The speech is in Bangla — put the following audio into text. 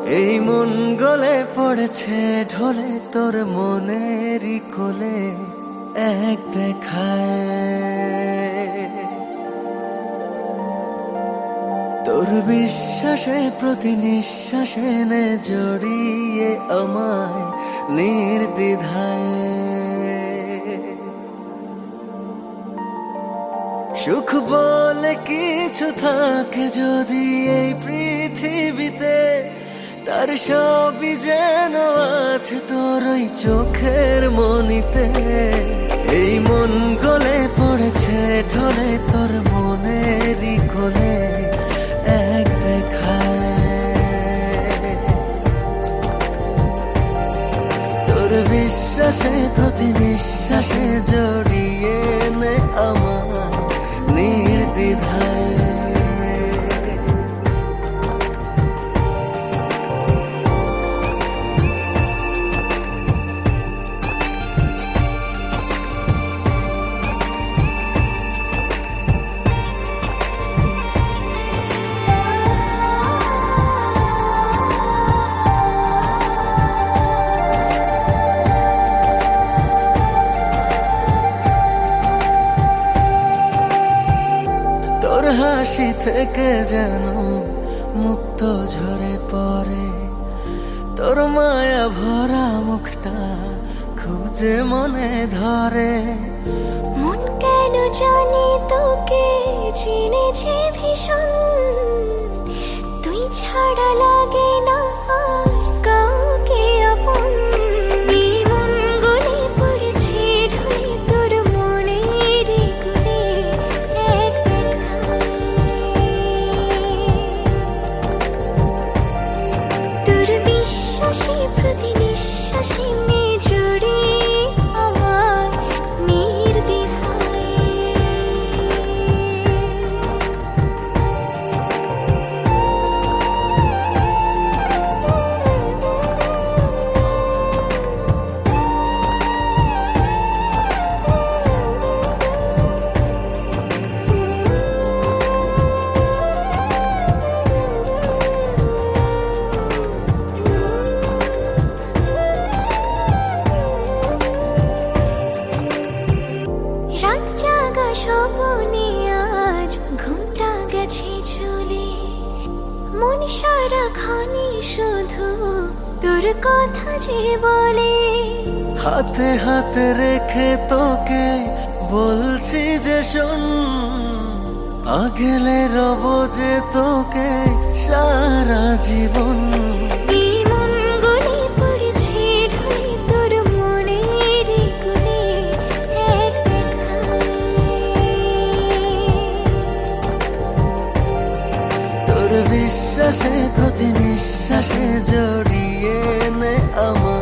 এই মন গলে পড়েছে ঢলে তোর মনেরই কোলে এক দেখায়। তোর বিশ্বাসে প্রতি নিঃশ্বাসে নে জড়িয়ে আমায় নির্দ্বিধায়। সুখ বলে কিছু থাকে যদি এই পৃথিবীতে, তার সবই যেন আছে তোর ওই চোখের মনিতে। এই মন গলে পড়েছে ঢলে তোর মনেরই কোলে এক দেখায়। তোর বিশ্বাসে প্রতি নিঃশ্বাসে জড়িয়ে নে আমায় নির্দ্বিধায়। হাসি থেকে যেন মুক্ত ঝরে পড়ে, তোর মায়া ভরা মুখটা খুঁজে মনে ধরে। মন কেন জানি তোকে চিনেছে ভীষণ, তুই ছাড়া লাগে না আর কাউকে আপন। প্রতি নিঃশ্বাসে নে জড়িয়ে আমায় নির্দ্বিধায়। রাত জাগা স্বপ্নে আজ ঘুমটা গেছে চলে, মন সারাক্ষণে শুধু তোর কথা যে বলে। হাতে হাতে রেখে তোকে বলছি যে শোন, আগলে রব যে তোকে সারা জীবন। বিশ্বাসে প্রতি নিঃশ্বাসে জড়িয়ে নে আমায়।